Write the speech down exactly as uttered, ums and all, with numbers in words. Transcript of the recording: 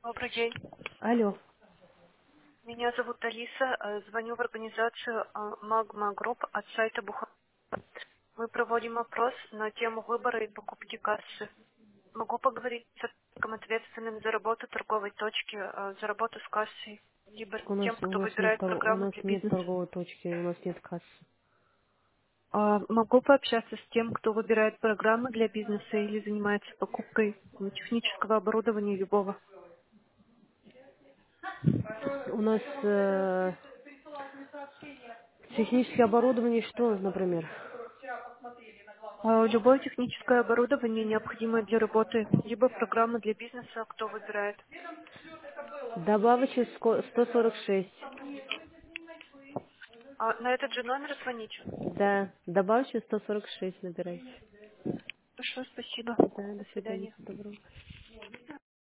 Добрый день. Алло. Меня зовут Алиса. э, Звоню в организацию э, Magma Group от сайта Буха. Мы проводим опрос на тему выбора и покупки кассы. Могу поговорить с человеком, ответственным за работу торговой точки, э, за работу с кассой, либо У нас тем, у кто нас нет выбирает тор- у программы нас для нет бизнеса. торговой точки, у нас нет кассы. А, Могу пообщаться с тем, кто выбирает программы для бизнеса или занимается покупкой ну, технического оборудования любого. У нас э, техническое оборудование что, например? А, Любое техническое оборудование, необходимое для работы, либо программы для бизнеса, кто выбирает. Добавочный ско- сто сорок шесть. А на этот же номер звонить? Да, добавочный сто сорок шесть набирайте. Хорошо, спасибо. Да, До до свидания, свидания. всего доброго.